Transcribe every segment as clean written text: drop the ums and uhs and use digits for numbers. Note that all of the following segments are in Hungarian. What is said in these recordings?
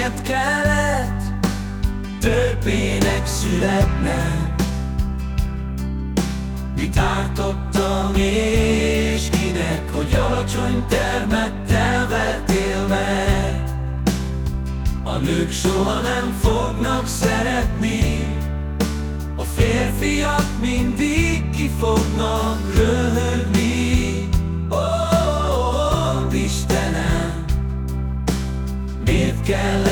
miért kellett törpének születnem? Mit ártottam és kinek, hogy alacsony termettel vertél meg? A nők soha nem fognak szeretni, a férfiak mindig ki fognak röhögni. Ó, Istenem, miért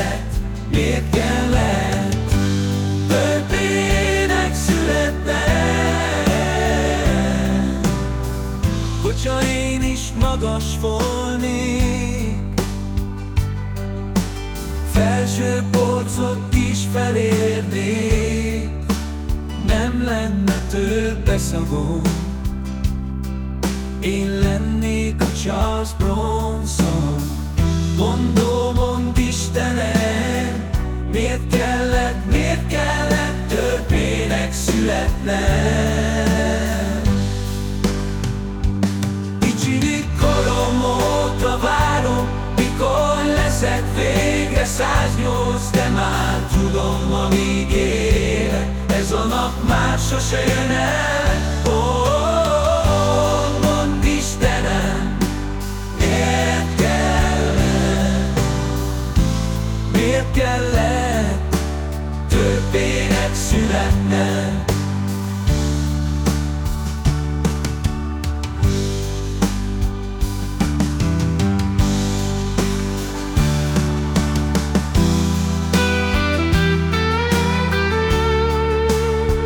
kellett törpének születnem? Hogyha én is magas volnék, felső polcot is felérnék, nem lenne törpe szagom, én lennék a Charles Bronson. Mondom, mondd Istenem, miért kellett törpének születnem? Kicsi korom óta várom, mikor leszek végre 108, de már tudom, amíg élek, ez a nap már sose jön el.